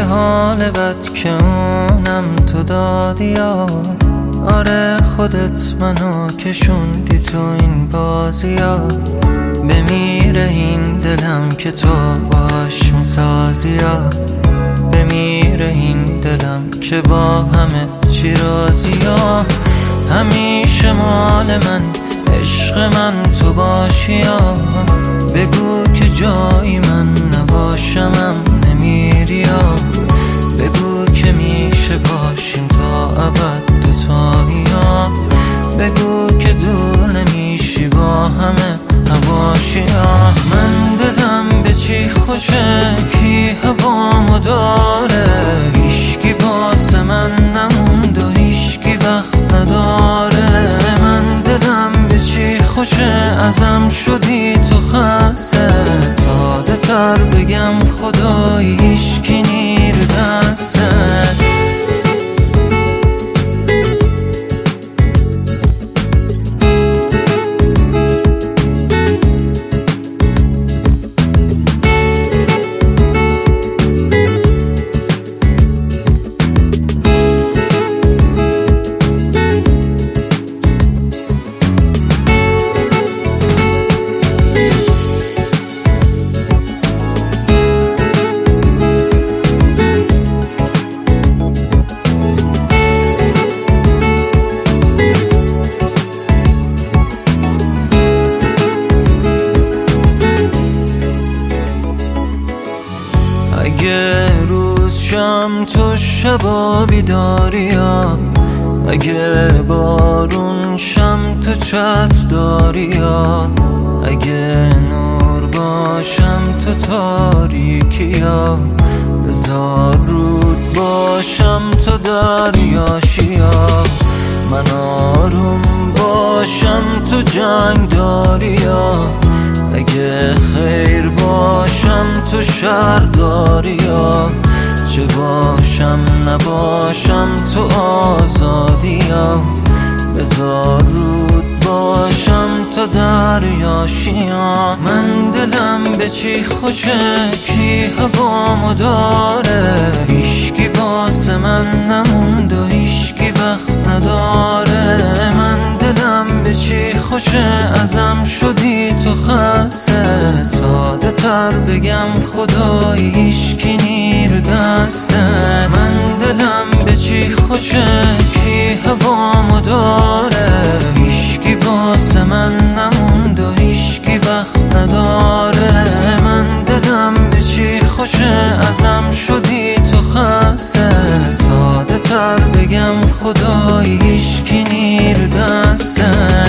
حال بد که اونم تو دادی یا آره خودت منو کشوندی تو این بازی ها. بمیره این دلم که تو باش میسازی یا بمیره این دلم که با همه چی راضی یا همیشه مال من عشق من تو باشی یا بگو که جایی من نباشمم نمیری یا بگو که میشه باشیم تا ابد دوتایی یا بگو که دور نمیشی با همه هواشی یا من دلم به چی خوشه کی هوامو داره هیشکی واسه من نموند و هیشکی وقت نداره من دلم به چی خوشه ازم شدی تو خسته ساده تر بگم خدایی هیشکی نیر دستت اگه روز شم تو شبا بیداری یا اگه بارون شم تو چت داری یا اگه نور باشم تو تاریکی یا بذار رود باشم تو دریاشی یا من آروم باشم تو جنگ داری یا اگه خیر باشم تو شر داری یا چه باشم نباشم تو آزادی یا بذار رود باشم تو دریاشی یا من دلم به چی خوشه کی هوامو داره هیشکی واسه من نموند و هیشکی وقت نداره من دلم به چی خوشه ازم شدی تو خسته ساده تر بگم خدایی هیشکی نیر دسته من دلم به چی خوشه کی هوامو داره هیشکی واسه من نموند و هیشکی وقت نداره من دلم به چی خوشه ازم شدی تو خسته ساده تر بگم خدایی هیشکی نیر دسته